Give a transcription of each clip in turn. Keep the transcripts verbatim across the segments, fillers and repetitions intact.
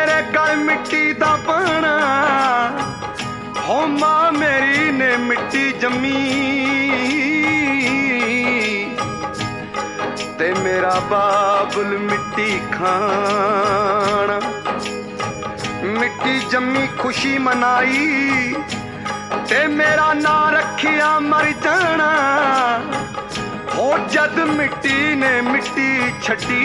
मेरे गल मिट्टी दा पाना, हो मां मेरी ने मिट्टी जम्मी, ते मेरा बाबुल मिट्टी खाना। मिट्टी जम्मी खुशी मनाई, ते मेरा ना रखिया मर जाना। हो जद मिट्टी ने मिट्टी छटी,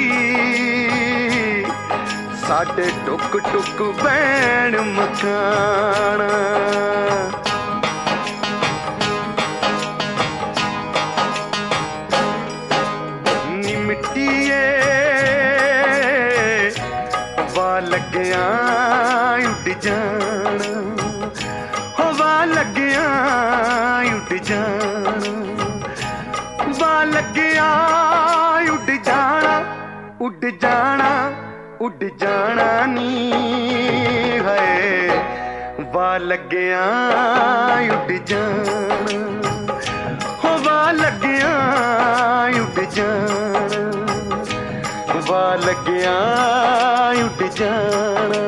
साडे टुक टुक बैण मकाना। नी मिट्टीए वा लग्या उड़ जाना, हो वा लग्या उड़ जाना, वा लग्या उड़ जाना, उड़ जाना उड़ जाना नी है, वा लग्या उड़ जाना, हो वा लग्या उड़ जाना, वा लग्या उड़ जाना।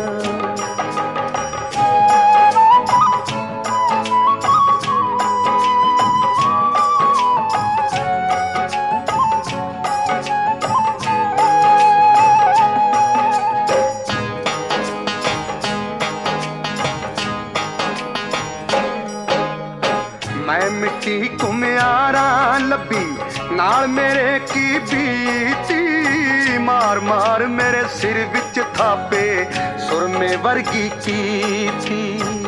मैं मिट्टी घुमियारा लभी, नाल मेरे की बीती, मार मार मेरे सिर विच थापे, सुरमे वर्गी की थी।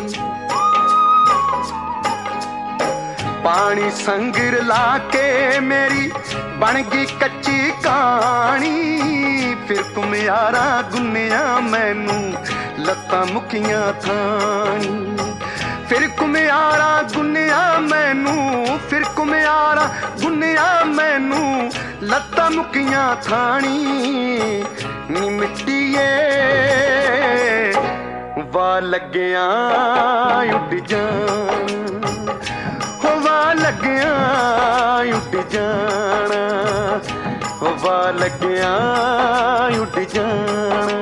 पानी संगिर लाके मेरी बन गई कच्ची कहानी, फिर घुमियारा गुन्निया मैनू लत्तां मुखियां थानी। फिर घुमियारा गुन्निया मैनू, फिर घुमियारा गुन्निया मैनू लत्तां मुक्कियां थानी। नी मिट्टीए वा लग्या उड़ जाना, हो वा लग्या उड़ जाना, हो वा लग्या उड़ जाना।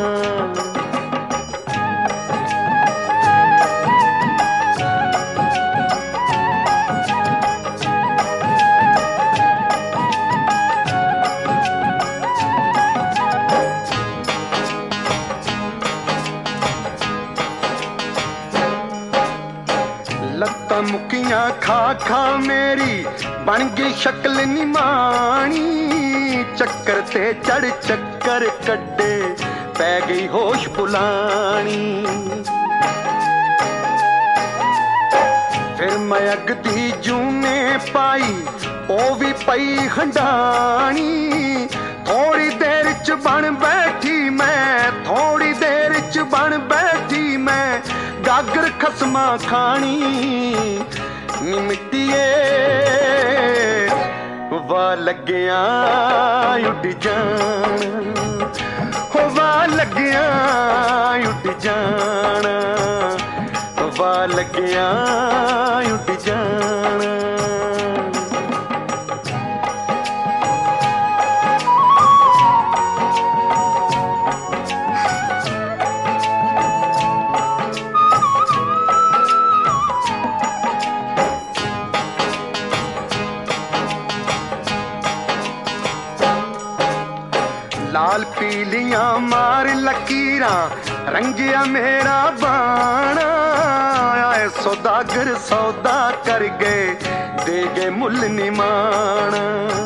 लत्तां मुक्कियां खा खा मेरी बन गई शक्ल निमानी, चक्कर ते चढ़ चक्कर कड्डे पै गई होश बुलानी। फिर मैं अगदी जूने पाई, ओ भी पई हंडानी, थोड़ी देर च बन बैठी मैं, थोड़ी देर च बन बैठी मैं, गागर खसमा खानी। नी मिट्टीए वा लग्या उड़ जाना, हो वा लग्या उड़ जाना, वा लग्या उड़ जाना। लाल पीलियां मार लकीरां रंगिया मेरा बाणा, आए सौदागर सौदा कर गए दे गए मुल निमाना।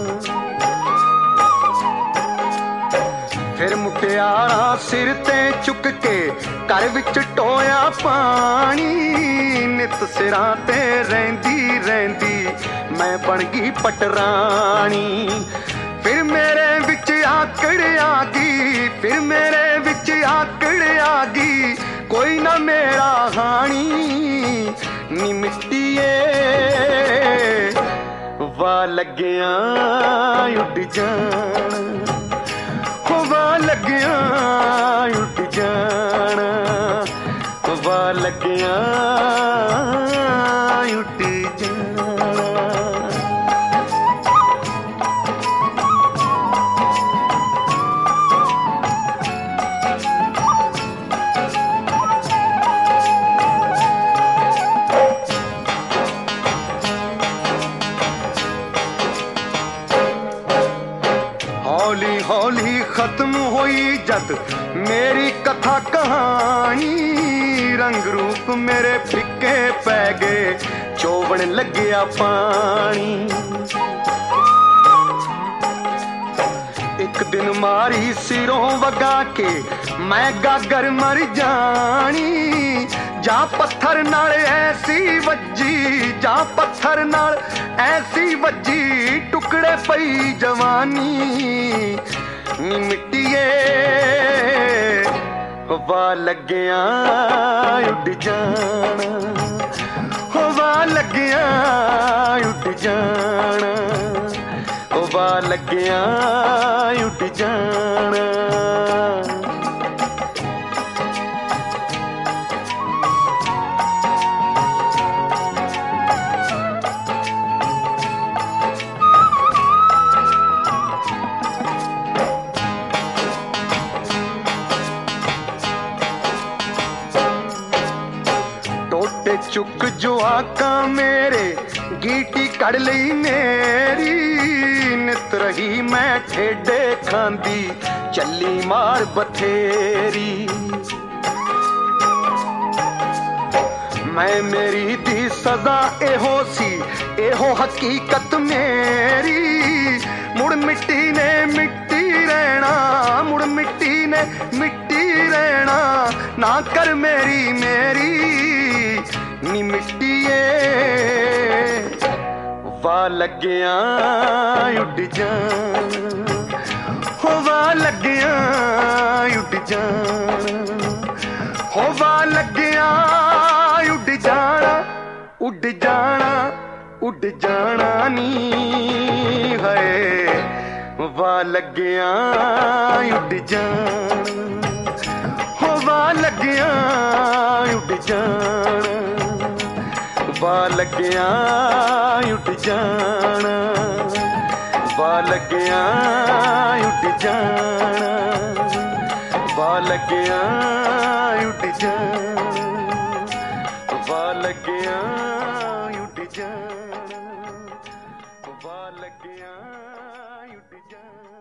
फिर मुटियारा सिर ते चुक के घर विच टोया पानी, नित सिरां ते रहिंदी रहिंदी मैं बन गई पटरानी। फिर मेरे विच आकड़ आ गई, फिर मेरे विच आकड़ आ गई, कोई ना मेरा हानी। नी मिट्टीए वा लग्या उड़ जाना, हो वा लग्या उड़ जाना, वा लग्या उड़ जाना। जद मेरी कथा कहानी रंग रूप मेरे फिक्के पै गए चोवण लग्या पानी। एक दिन मारी सिरों वगा के मैं गागर मर जानी जा पत्थर नाल ऐसी वज्जी जा पत्थर नाल ऐसी वज्जी टुकड़े पई जवानी नी मिट्टिए हवा लग्या उड़ जाना हवा लग्या उड़ जाना हवा लग्या उड़ जाना। टोटे चुक जो आका मेरे गीटी कड़ लई मेरी नित रही मैं ठेडे खांदी चली मार बथेरी। मैं मेरी दी सदा एहो सी एहो हकीकत मेरी मुड़ मिट्टी ने मिट्टी रहना मुड़ मिट्टी ने मिट्टी रहना ना कर मेरी मेरी नी मिट्टिए वा लग्या उड़ जाना हवा लग्या उड़ जाना हवा लग्या उड़ जाना उड़ जाना उड़ जाना नी है वा लग्या उड़ जाना हवा लग्या उड़ जाना वा लग्या उड़ जाना वा लग्या उड़ जाना वा लग्या उड़ जाना वा लग्या उड़ जाना वा लग्या उड़ जाना।